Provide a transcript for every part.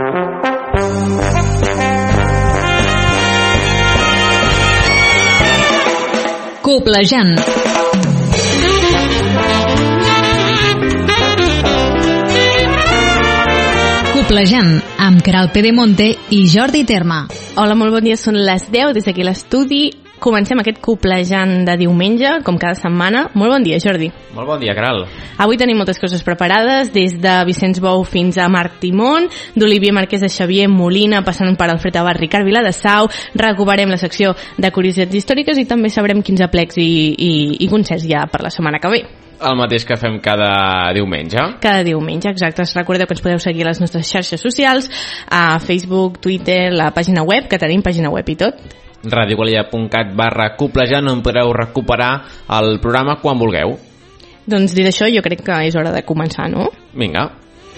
Coplejant. Coplejant, amb Queralt Pedemonte i Jordi Terma. Hola, molt bon dia, són les 10 des d'aquí a l'estudi. Comencem aquest coplejant de diumenge, com cada setmana. Molt bon dia, Jordi. Molt bon dia, Queralt. Avui tenim moltes coses preparades, des de Vicenç Bou fins a Marc Timón, d'Olivier Marquès a Xavier Molina, passant per Alfred Abad, Ricard Viladesau. Recuperem la secció de curiositats històriques i també sabrem quins aplecs i concerts hi ha per la setmana que ve. El mateix que fem cada diumenge. Cada diumenge, exacte. Recordeu que ens podeu seguir a les nostres xarxes socials, a Facebook, Twitter, la pàgina web, que tenim pàgina web i tot. radioqualella.cat/coplejant, on podreu recuperar el programa quan vulgueu. Doncs dit això, jo crec que és hora de començar, no? Vinga.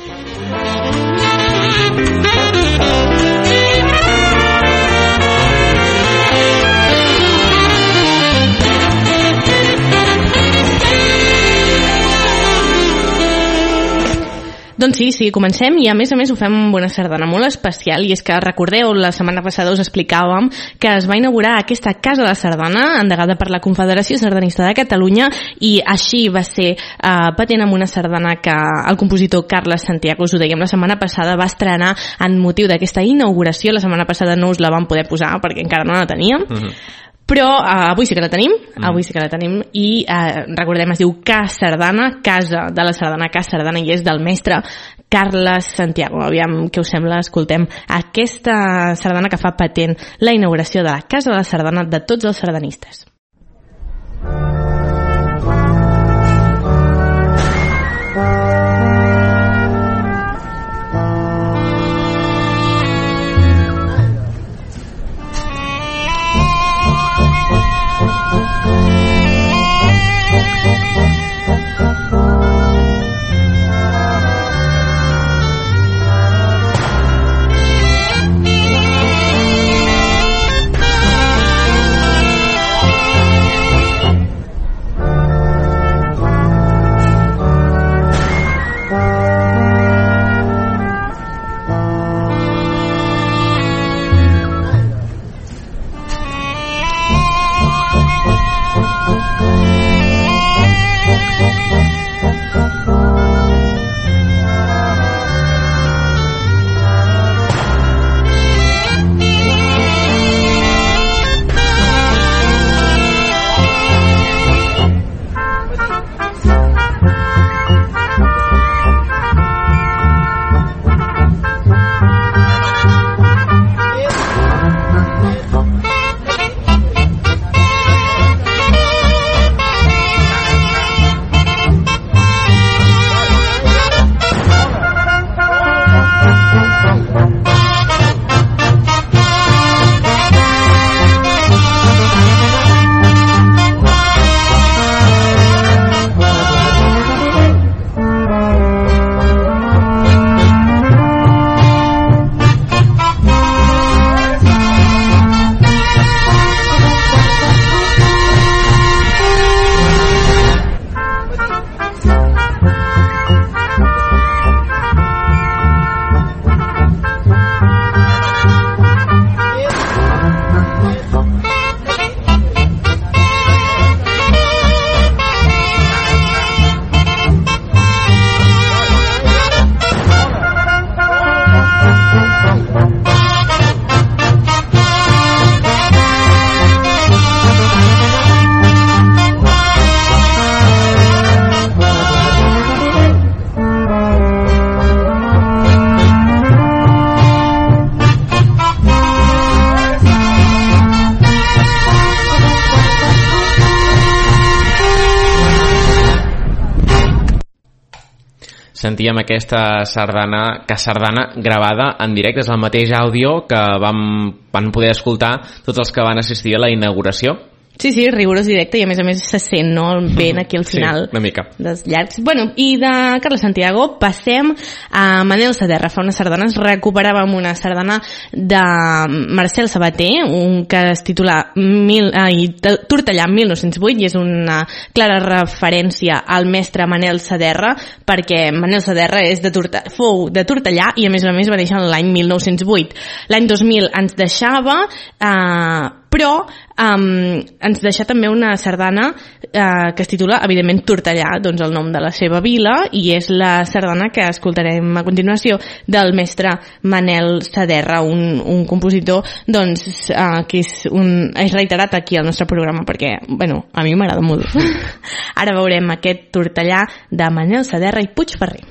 Doncs sí, comencem i a més ho fem amb una sardana molt especial, i és que recordeu, la setmana passada us explicàvem que es va inaugurar aquesta Casa de la Sardana endegada per la Confederació Sardanista de Catalunya, i així va ser patent amb una sardana que el compositor Carles Santiago, us ho dèiem la setmana passada, va estrenar en motiu d'aquesta inauguració. La setmana passada no us la vam poder posar perquè encara no la teníem. Però avui sí que la tenim, i recordem, es diu Ca Sardana, Casa de la Sardana, Ca Sardana, i és del mestre Carles Santiago. Aviam què us sembla, escoltem aquesta sardana que fa patent la inauguració de la Casa de la Sardana de tots els sardanistes. Sentíem aquesta sardana, Ca Sardana, gravada en directe. És el mateix àudio que van poder escoltar tots els que van assistir a la inauguració. Sí, rigorós directe i a més se sent, no? El vent aquí al final. Sí, una mica. Dels llargs. Bueno, i de Carles Santiago passem a Manel Saderra. Fa unes sardanes recuperàvem una sardana de Marcel Sabater, un que es titula Tortellà 1908, i és una clara referència al mestre Manel Saderra, perquè Manel Saderra fou de Tortellà i a més va néixer l'any 1908. L'any 2000 ens deixava, però ens deixa també una sardana que es titula, evidentment, Tortellà, doncs el nom de la seva vila, i és la sardana que escoltarem a continuació del mestre Manel Saderra, un compositor doncs, que és reiterat aquí al nostre programa, perquè, bueno, a mi m'agrada molt. Ara veurem aquest Tortellà de Manel Saderra i Puigferrer.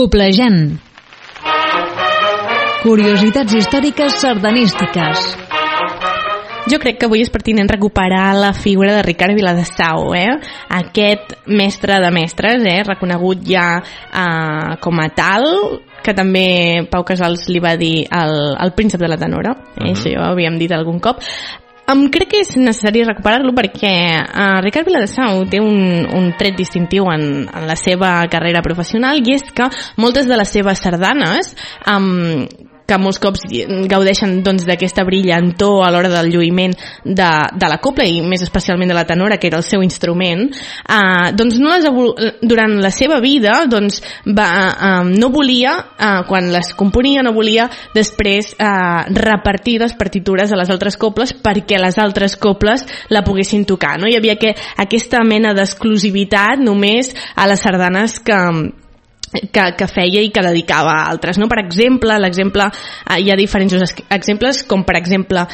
Coplejant. Curiositats històriques sardanístiques. Jo crec que avui és pertinent recuperar la figura de Ricard Viladesau, aquest mestre de mestres, reconegut ja com a tal, que també Pau Casals li va dir el príncep de la tenora, això ja ho havíem dit algun cop. Crec que és necessari recuperar-lo perquè Ricard Viladesau té un tret distintiu en la seva carrera professional, i és que moltes de les seves sardanes, que molts cops gaudeixen d'aquesta brillantor a l'hora del lluïment de la copla i més especialment de la tenora, que era el seu instrument, durant la seva vida no volia, quan les componia, no volia després repartir les partitures a les altres coples perquè les altres coples la poguessin tocar, no? Hi havia aquesta mena d'exclusivitat només a les sardanes que feia i que dedicava a altres, no? Per exemple, hi ha diferents exemples, com per exemple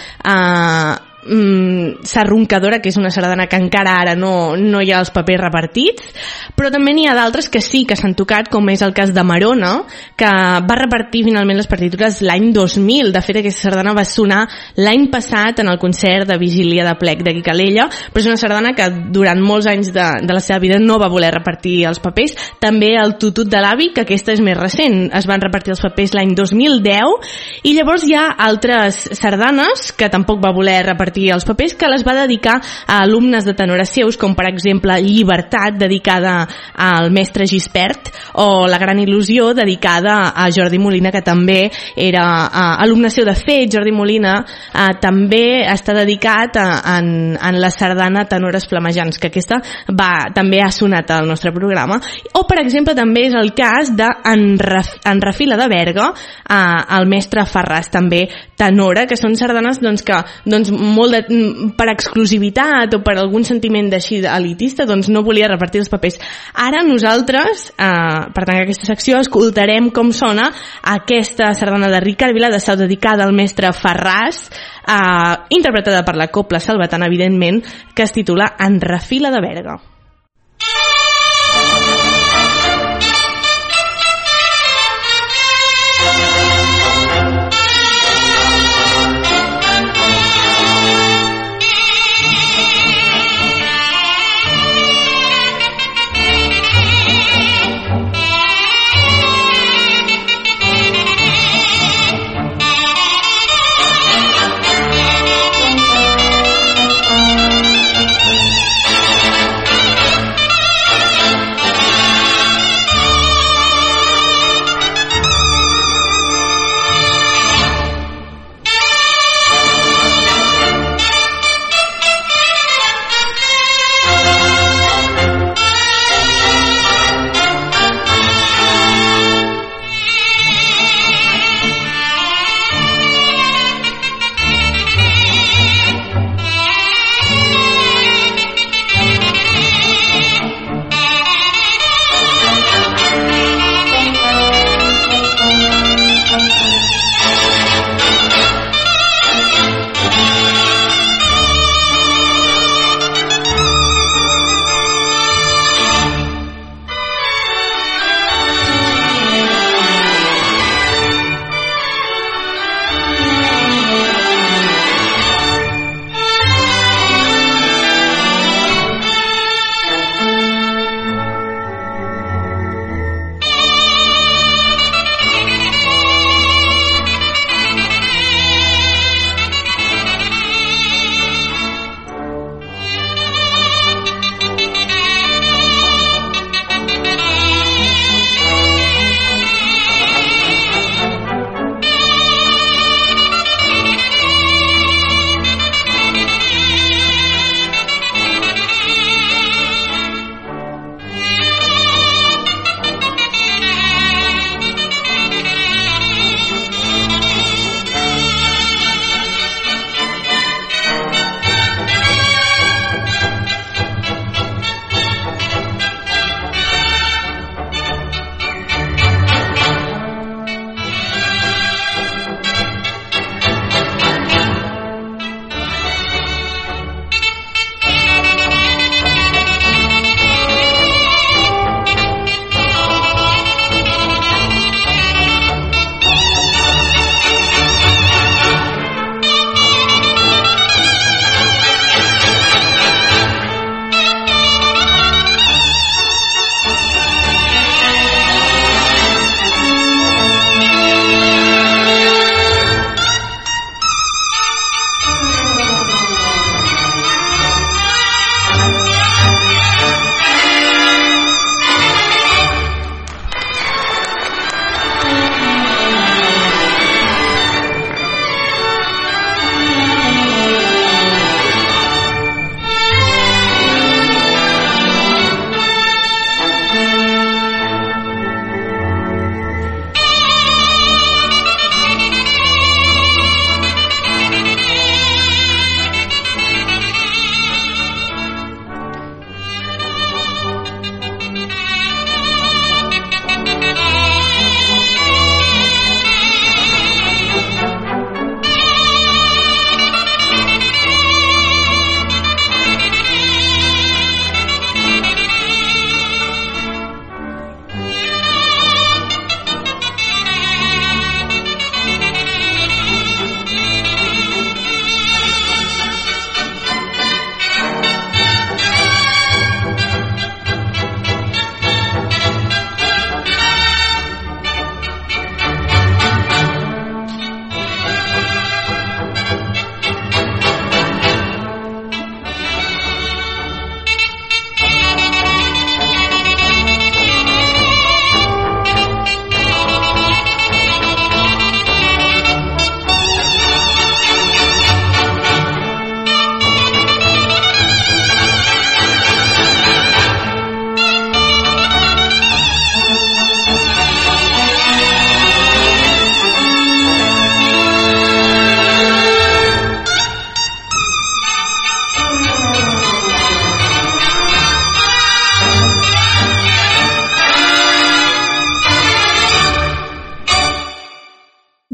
Sarroncadora, que és una sardana que encara ara no hi ha els papers repartits, però també n'hi ha d'altres que sí que s'han tocat, com és el cas de Marona, que va repartir finalment les partitures l'any 2000. De fet, aquesta sardana va sonar l'any passat en el concert de Vigília de Plec de Calella, però és una sardana que durant molts anys de la seva vida no va voler repartir els papers. També el Tutut de l'avi, que aquesta és més recent, es van repartir els papers l'any 2010, i llavors hi ha altres sardanes que tampoc va voler repartir els papers, que les va dedicar a alumnes de tenora seus, com per exemple Llibertat, dedicada al mestre Gispert, o La gran il·lusió, dedicada a Jordi Molina, que també era alumne seu. De fet, Jordi Molina també està dedicat en la sardana Tenores flamejants, que aquesta també ha sonat al nostre programa. O per exemple també és el cas d'en Refila de Berga, el mestre Ferràs, també tenora, que són sardanes que molt per exclusivitat o per algun sentiment d'així elitista no volia repartir els papers. Ara nosaltres, per tancar aquesta secció, escoltarem com sona aquesta sardana de Ricard Viladesau dedicada al mestre Ferràs, interpretada per la copla salvatana, evidentment, que es titula En Refila de Berga.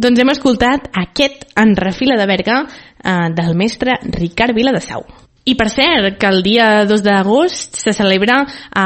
Doncs hem escoltat aquest En refila de Berga del mestre Ricard Viladesau. I per cert, que el dia 2 d'agost se celebra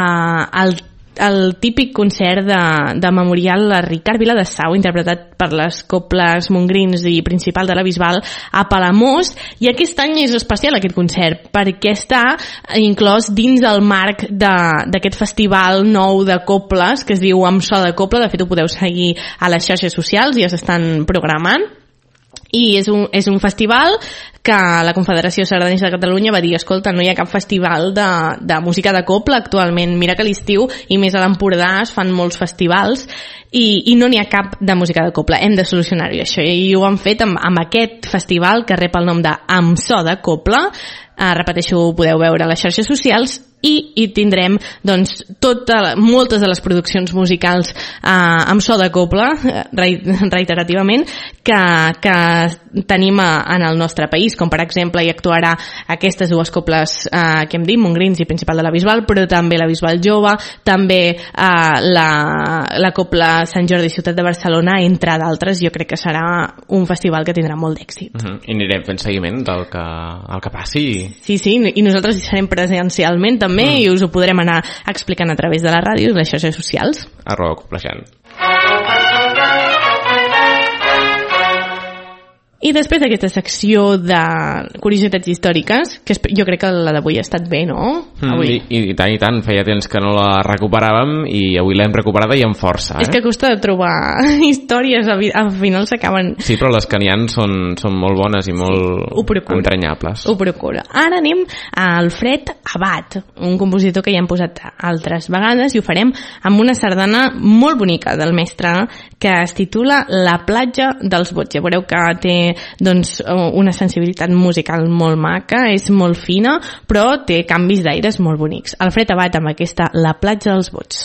el típic concert de memorial a Ricard Viladesau, interpretat per les Coples Montgrins i Principal de la Bisbal a Palamós, i aquest any és especial aquest concert perquè està inclòs dins del marc d'aquest festival nou de coples que es diu Amb so de Copla. De fet, ho podeu seguir a les xarxes socials, ja s'estan programant. I és un festival que la Confederació Sardanista de Catalunya va dir, escolta, no hi ha cap festival de música de copla actualment, mira que a l'estiu i més a l'Empordà es fan molts festivals i no n'hi ha cap de música de copla, hem de solucionar-ho això, i ho han fet amb aquest festival que rep el nom de Amb so de Copla. Repeteixo, ho podeu veure a les xarxes socials i tindrem doncs moltes de les produccions musicals amb so de copla, reiterativament, que tenim en el nostre país, com per exemple hi actuarà aquestes dues coples que hem dit, Montgrins i Principal de la Bisbal, però també la Bisbal Jove, també la Copla Sant Jordi Ciutat de Barcelona, entre d'altres. Jo crec que serà un festival que tindrà molt d'èxit. I anirem fent seguiment del que passi. Sí, i nosaltres hi serem presencialment també i us ho podrem anar explicant a través de la ràdio i les xarxes socials. @coplejant. I després d'aquesta secció de curiositats històriques, que jo crec que la d'avui ha estat bé, no? I tant, feia temps que no la recuperàvem i avui l'hem recuperada i amb força. És que costa de trobar històries, al final s'acaben... Sí, però les que n'hi ha són molt bones i molt entranyables. Ho procura. Ara anem a Alfred Abat, un compositor que ja hem posat altres vegades, i ho farem amb una sardana molt bonica del mestre que es titula La platja dels bots. Ja veureu que té doncs una sensibilitat musical molt maca, és molt fina, però té canvis d'aires molt bonics. Alfred Abat amb aquesta La platja dels bots.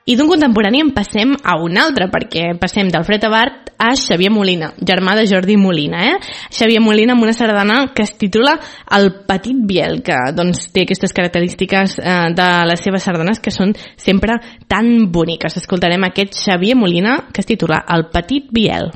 I d'un contemporani en passem a un altre, perquè passem d'Alfred Abart a Xavier Molina, germà de Jordi Molina. Xavier Molina amb una sardana que es titula El Petit Biel, que doncs, té aquestes característiques de les seves sardanes que són sempre tan boniques. Escoltarem aquest Xavier Molina que es titula El Petit Biel.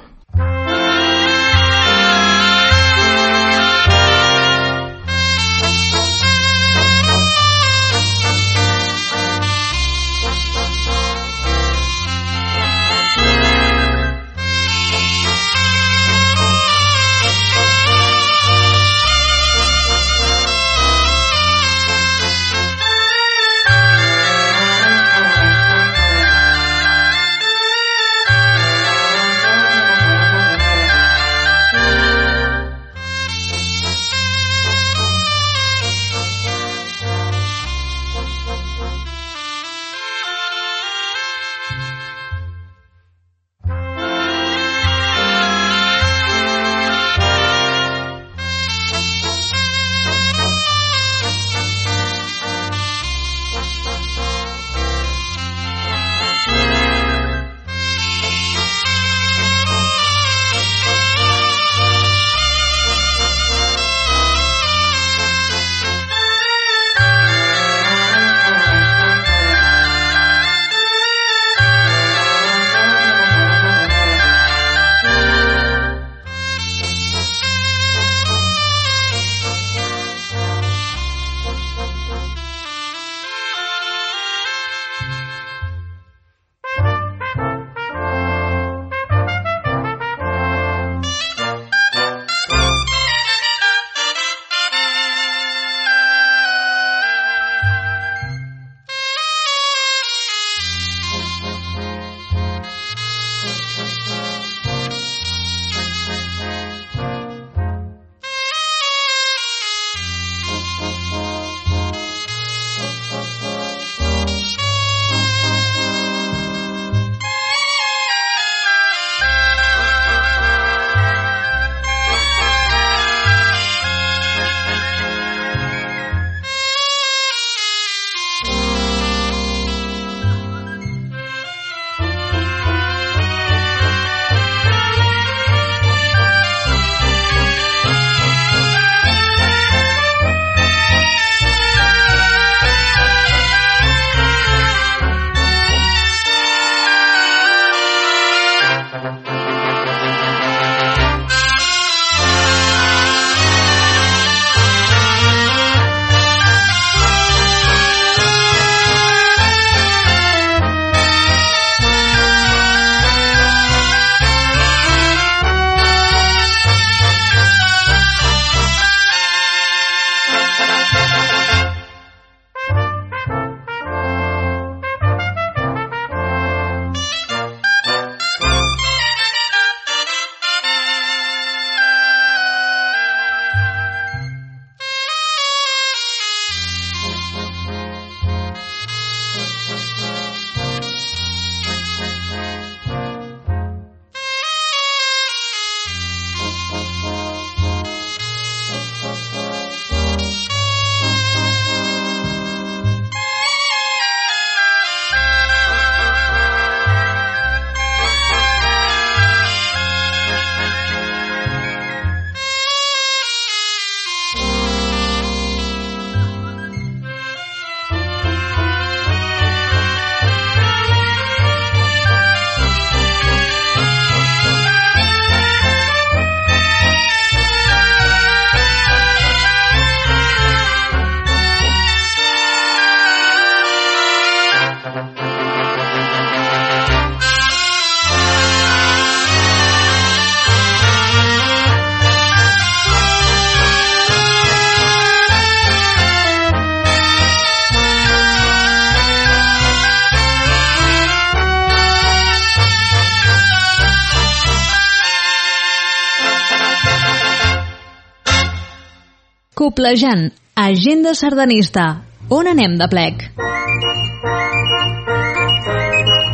Coplejant, agenda sardanista. On anem de plec?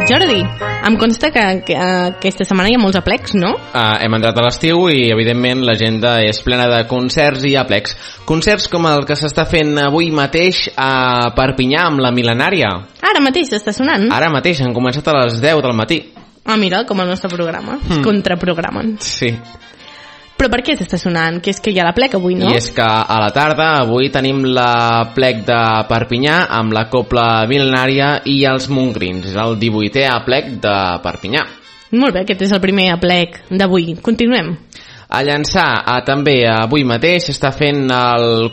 Jordi, em consta que aquesta setmana hi ha molts aplecs, no? Hem entrat a l'estiu i, evidentment, l'agenda és plena de concerts i aplecs. Concerts com el que s'està fent avui mateix a Perpinyà amb la Mil·lenària. Ara mateix està sonant? Ara mateix, han començat a les 10 del matí. Ah, mira, com el nostre programa. Es contraprogramen. Sí. Però per què s'està sonant? Que és que hi ha l'aplec avui, no? I és que a la tarda avui tenim l'aplec de Perpinyà amb la Cobla Mil·lenària i els Montgrins. És el 18è aplec de Perpinyà. Molt bé, aquest és el primer aplec d'avui. Continuem. A Llançà també avui mateix s'està fent el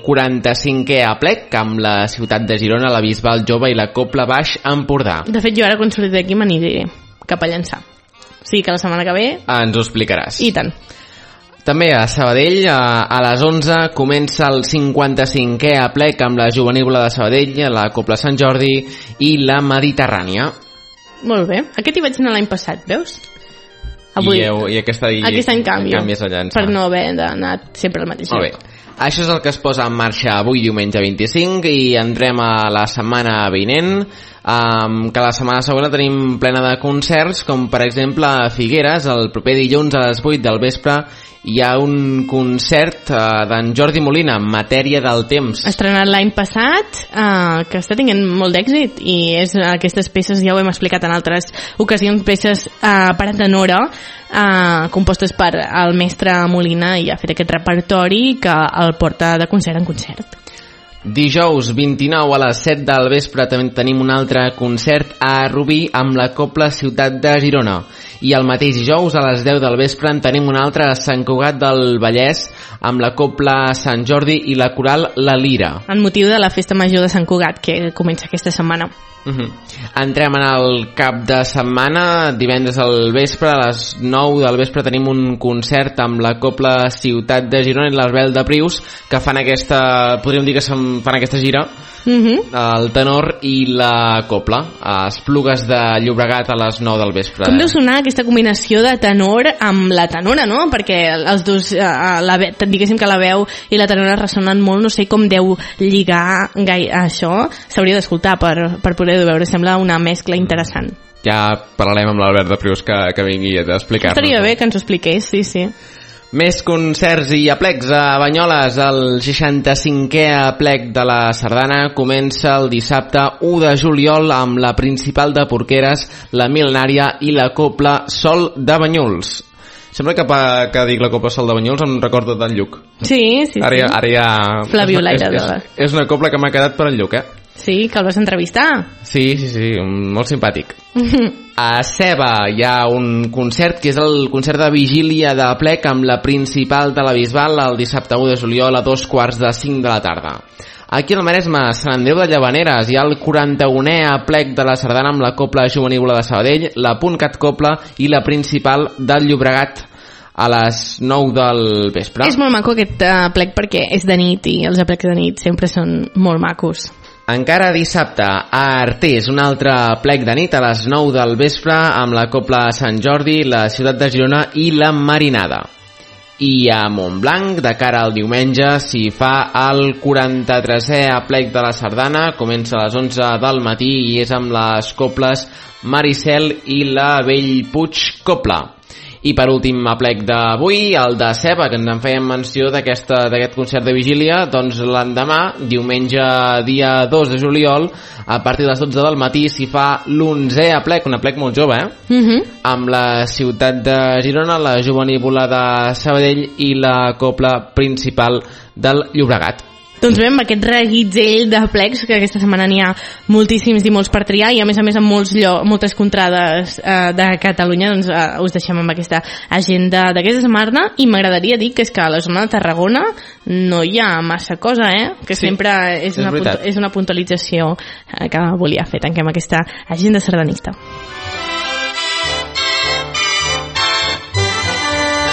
45è aplec amb la ciutat de Girona, la Bisbal Jove i la Cobla Baix Empordà. De fet, jo ara quan surti d'aquí me n'aniré cap a Llançà. O sigui que la setmana que ve... Ens ho explicaràs. I tant. També a Sabadell, a les 11, comença el 55è aplec amb la Jovenívola de Sabadell, la Cobla Sant Jordi i la Mediterrània. Molt bé. Aquest hi vaig anar l'any passat, veus? Avui, I aquest any canvies a Llançà. Per no haver d'anar sempre al mateix lloc. Molt bé. Això és el que es posa en marxa avui diumenge 25 i entrem a la setmana vinent, que la setmana següent tenim plena de concerts, com per exemple a Figueres, el proper dilluns a les 8 del vespre hi ha un concert d'en Jordi Molina, Matèria del temps. Estrenat l'any passat, que està tinguent molt d'èxit, i és aquestes peces, ja ho hem explicat en altres ocasions, peces per a tenora, compostes per el mestre Molina, i ha fet aquest repertori que el porta de concert en concert. Dijous 29 a les 7 del vespre també tenim un altre concert a Rubí amb la Cobla Ciutat de Girona. I el mateix dijous a les 10 del vespre en tenim un altre a Sant Cugat del Vallès amb la Cobla Sant Jordi i la Coral La Lira. En motiu de la Festa Major de Sant Cugat, que comença aquesta setmana. Entrem en el cap de setmana. Divendres al vespre, a les 9 del vespre, tenim un concert amb la Cobla Ciutat de Girona i l'Arbel de Prius, que fan aquesta, podríem dir que fan aquesta gira, el tenor i la cobla, a Esplugues de Llobregat a les 9 del vespre. Com deu sonar aquesta combinació de tenor amb la tenora, no? Perquè els dos, diguéssim que la veu i la tenora ressonen molt, no sé com deu lligar això, s'hauria d'escoltar per poder veure, sembla una mescla interessant. Ja parlarem amb l'Albert de Prius que vingui a explicar-nos. Estaria bé que ens ho expliqués, sí. Més concerts i aplecs a Banyoles. El 65è aplec de la Sardana comença el dissabte 1 de juliol amb la Principal de Porqueres, la Mil·lenària i la Cobla Sol de Banyuls. Sembla que dic la Cobla Sol de Banyuls em recordo del Lluc. Sí. Ara ja... Flavio Laira. És una cobla que m'ha quedat per al Lluc, Sí, que el vas entrevistar. Sí, molt simpàtic. A Ceba hi ha un concert que és el concert de vigília de plec amb la Principal de la Bisbal el dissabte 1 de juliol a 4:45 de la tarda. Aquí al Maresme, Sant Andreu de Llavaneres, hi ha el 41è aplec de la Sardana amb la Cobla Jovenívola de Sabadell, la Puntcat Cobla i la Principal del Llobregat a les 9 del vespre. És molt maco aquest aplec perquè és de nit i els aplecs de nit sempre són molt macos. Encara dissabte, a Artés, un altre plec de nit a les 9 del vespre amb la Cobla Sant Jordi, la Ciutat de Girona i la Marinada. I a Montblanc, de cara al diumenge, s'hi fa el 43è aplec de la Sardana, comença a les 11 del matí i és amb les cobles Maricel i la Bellpuig Cobla. I per últim aplec d'avui, el de Ceba, que ens en fèiem menció d'aquest concert de vigília, doncs l'endemà, diumenge dia 2 de juliol, a partir de les 12 del matí s'hi fa l'11è aplec, un aplec molt jove, amb la Ciutat de Girona, la Jovenívola de Sabadell i la Cobla Principal del Llobregat. Doncs bé, amb aquest reguitzell de plecs, que aquesta setmana n'hi ha moltíssims i molts per triar, i a més amb moltes contrades de Catalunya, doncs us deixem amb aquesta agenda d'aquesta setmana, i m'agradaria dir que és que a la zona de Tarragona no hi ha massa cosa, que sí, sempre és una puntualització que volia fer. Tanquem aquesta agenda sardanista.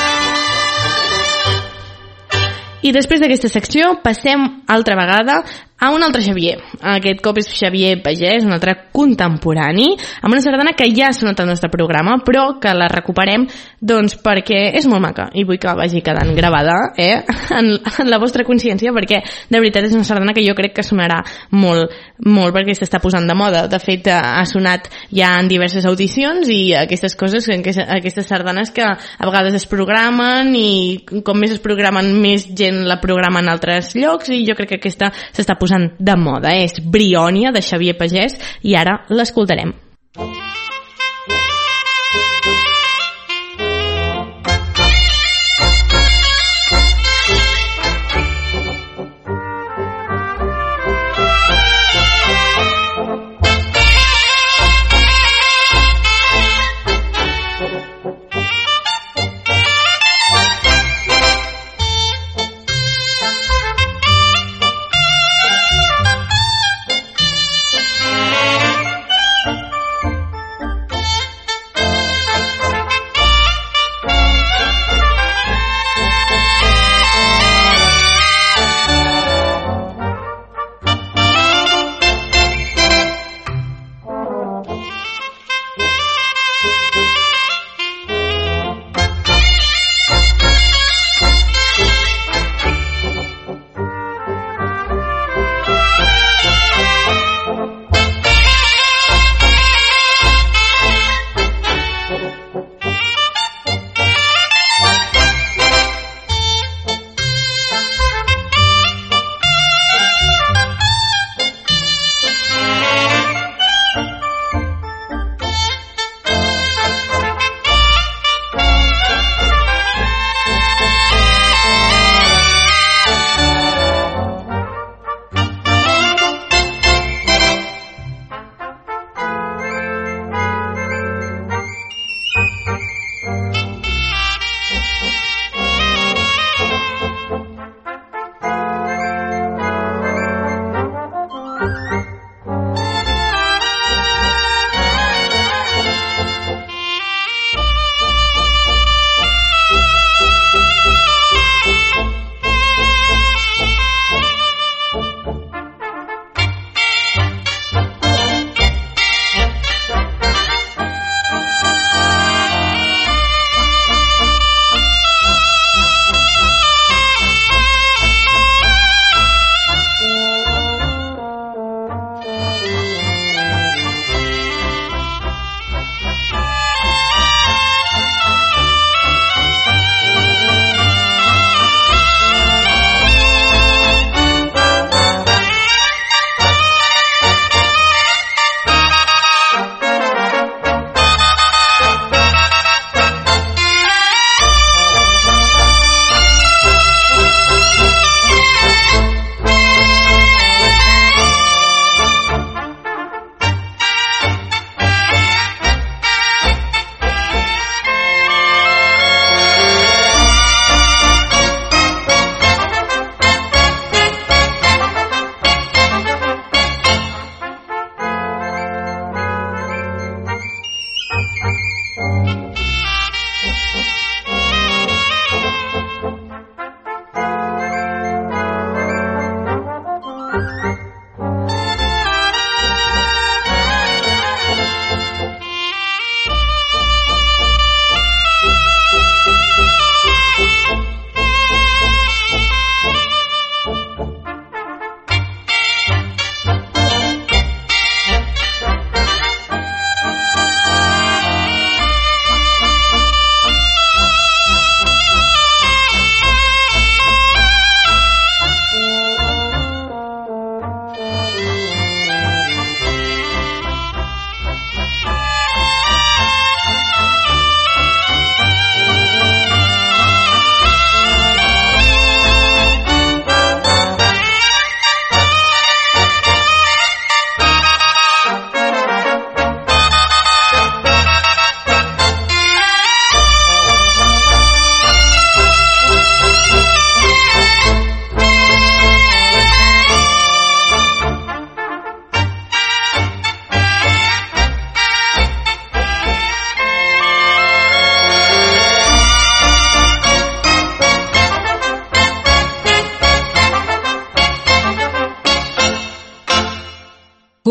I després d'aquesta secció passem altra vegada a un altre Xavier. Aquest cop és Xavier Pagès, un altre contemporani, amb una sardana que ja ha sonat al nostre programa, però que la recuperem doncs perquè és molt maca i vull que vagi quedant gravada en la vostra consciència, perquè de veritat és una sardana que jo crec que sonarà molt, molt, perquè s'està posant de moda. De fet, ha sonat ja en diverses audicions i aquestes coses, aquestes sardanes que a vegades es programen i com més es programen, més gent la programa en altres llocs, i jo crec que aquesta s'està posant de moda. És Briònia, de Xavier Pagès, i ara l'escoltarem.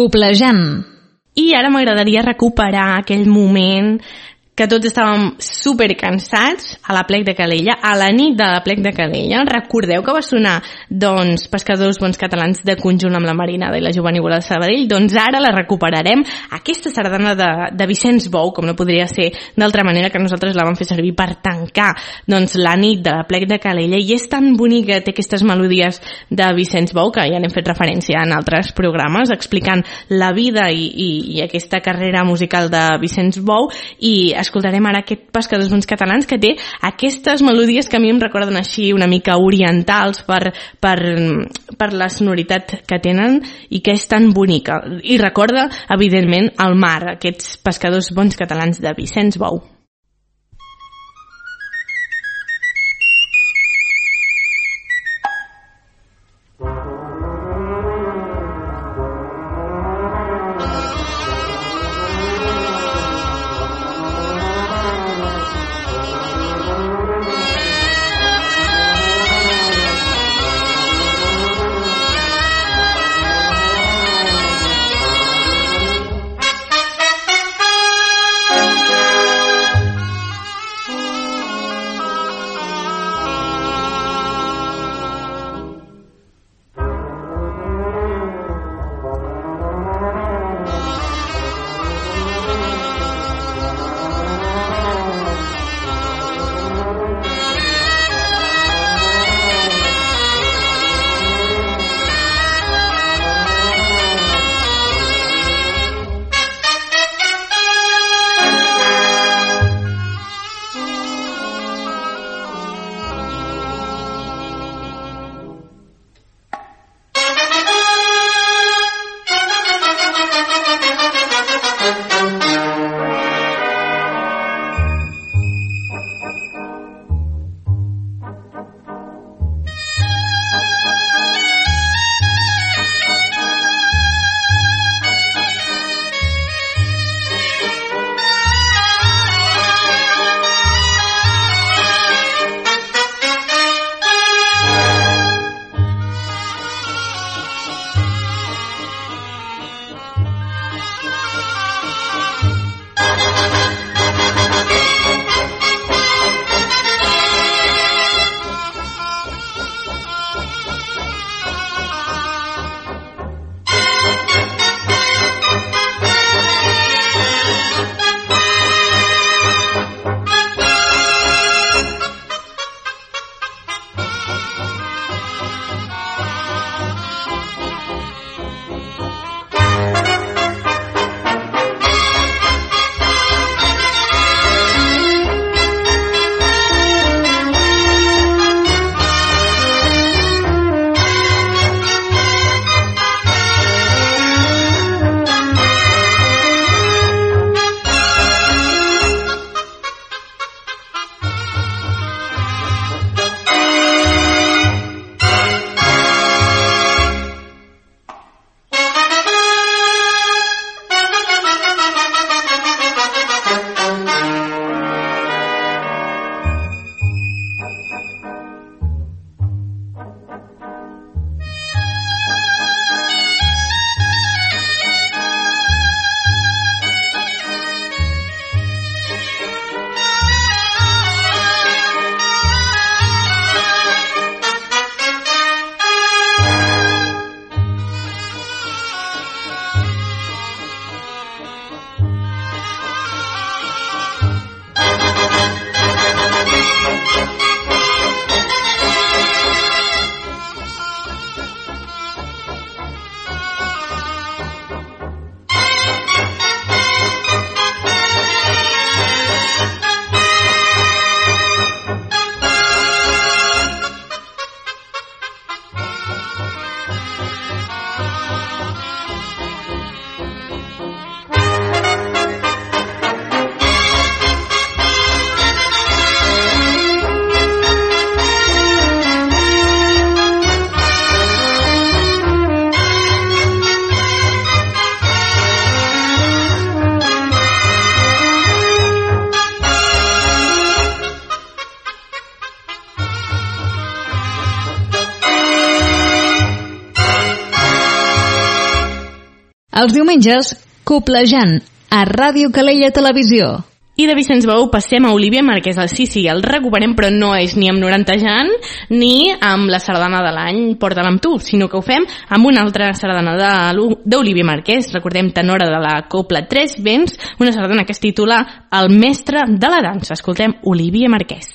Coplejant. I ara m'agradaria recuperar aquell moment que tots estàvem supercansats a la Plec de Calella, a la nit de la Plec de Calella. Recordeu que va sonar, doncs, Pescadors Bons Catalans de conjunt amb la Marinada i la Jovenívola de Sabadell? Doncs ara la recuperarem, aquesta sardana de Vicenç Bou, com no podria ser d'altra manera, que nosaltres la vam fer servir per tancar, doncs, la nit de la Plec de Calella, i és tan bonica, té aquestes melodies de Vicenç Bou, que ja n'hem fet referència en altres programes, explicant la vida i aquesta carrera musical de Vicenç Bou, i escoltarem ara aquest Pescadors Bons Catalans, que té aquestes melodies que a mi em recorden així una mica orientals per la sonoritat que tenen i que és tan bonica. I recorda, evidentment, el mar, aquests Pescadors Bons Catalans de Vicenç Bou. Els diumenges, Coplejant, a Ràdio Calella Televisió. I de Vicenç Bou passem a Olívia Marquès. Sí, el recuperem, però no és ni amb 90 Jan ni amb la sardana de l'any Porta-la amb tu, sinó que ho fem amb una altra sardana d'Olívia Marquès. Recordem, tenora de la Copla Tres Vents, una sardana que es titula El mestre de la dansa. Escoltem Olívia Marquès.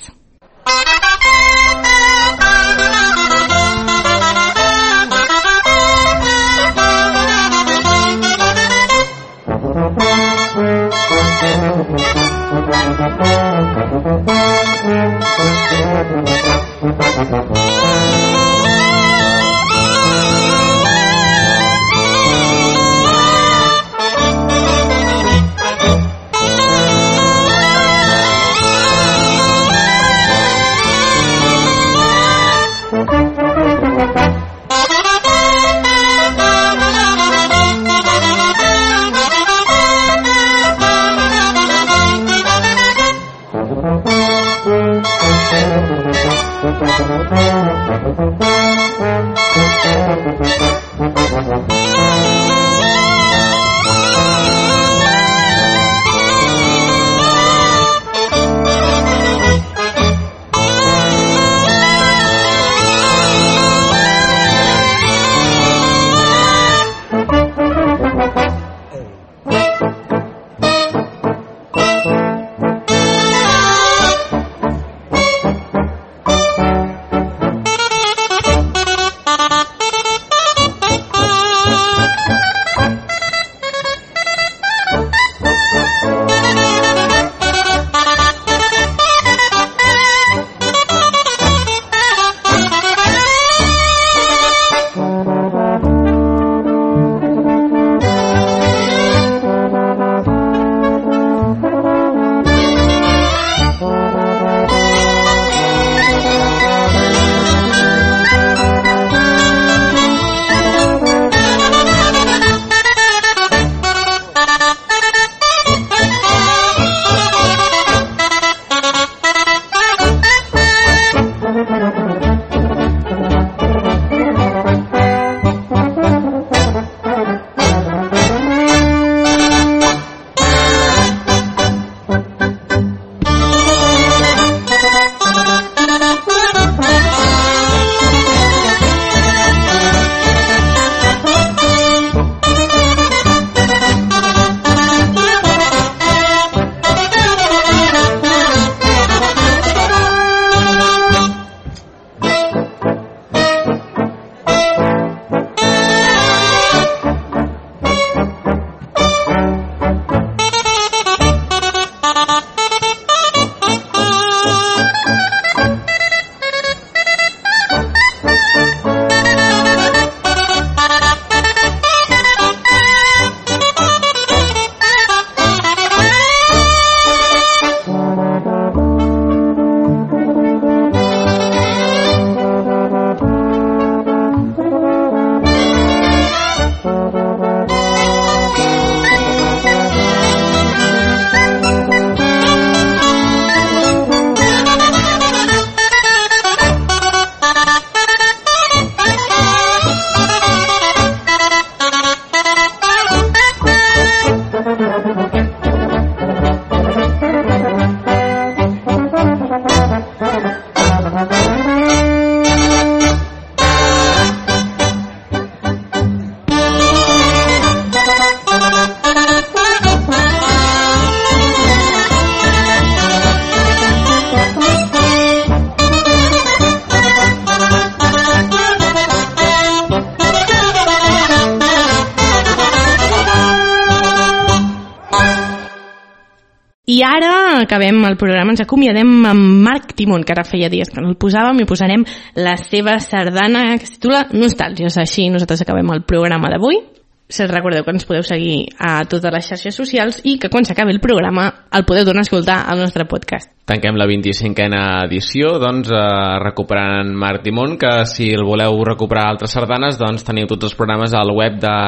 I ara acabem el programa, ens acomiadem amb Marc Timón, que ara feia dies que no el posàvem, i posarem la seva sardana que es titula Nostàlgies. Així nosaltres acabem el programa d'avui. Si recordeu que ens podeu seguir a totes les xarxes socials i que quan s'acabi el programa el podeu tornar a escoltar al nostre podcast. Tanquem la 25a edició, doncs, recuperant Marc Timón, que si el voleu recuperar altres sardanes, doncs teniu tots els programes al web de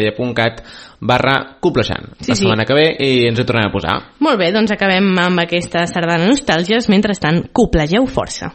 radiocorella.cat/coplejant. La setmana que ve i ens ho tornem a posar. Molt bé, doncs acabem amb aquesta sardana Nostàlgies. Mentrestant, coplegeu força.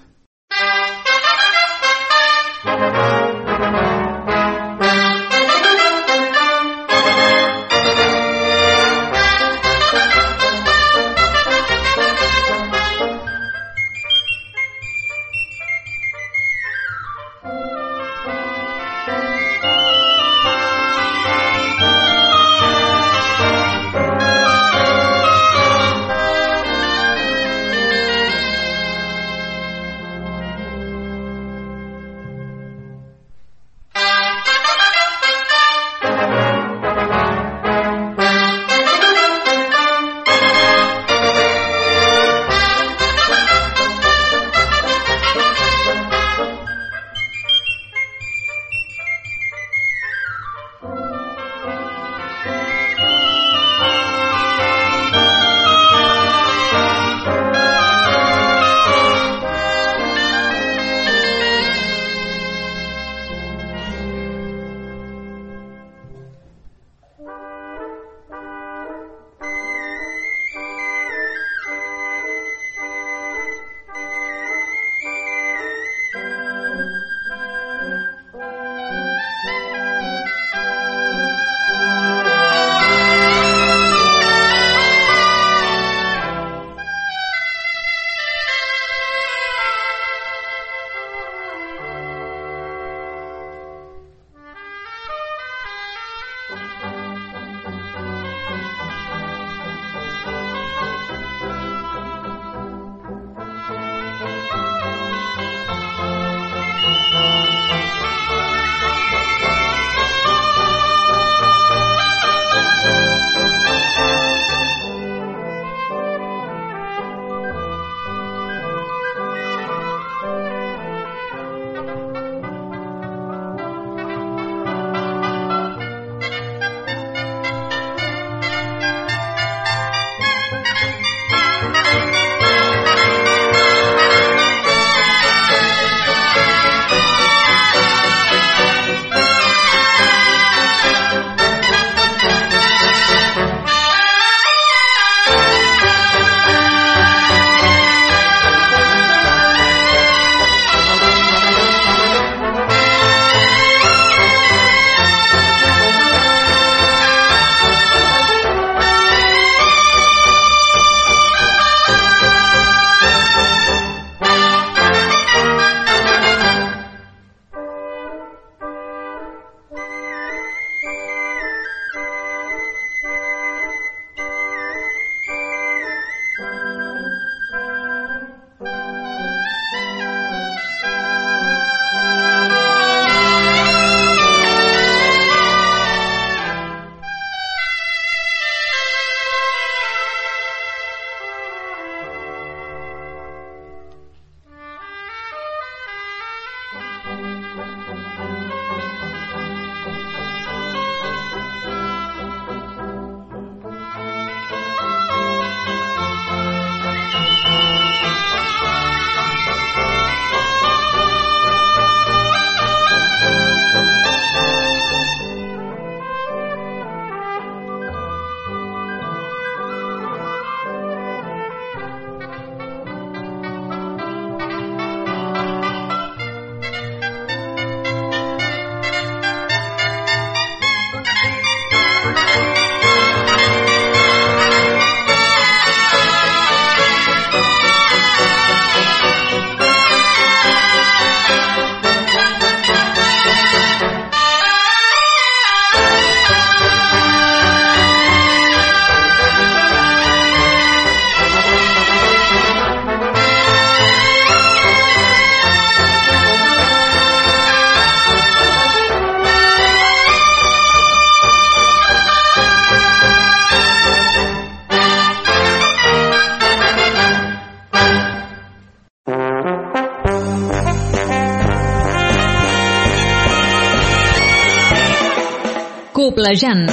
Coplejant.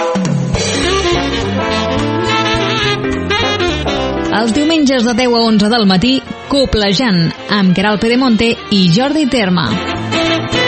Els diumenges de 10 a 11 del matí, Coplejant, amb Queralt Pedemonte i Jordi Terma.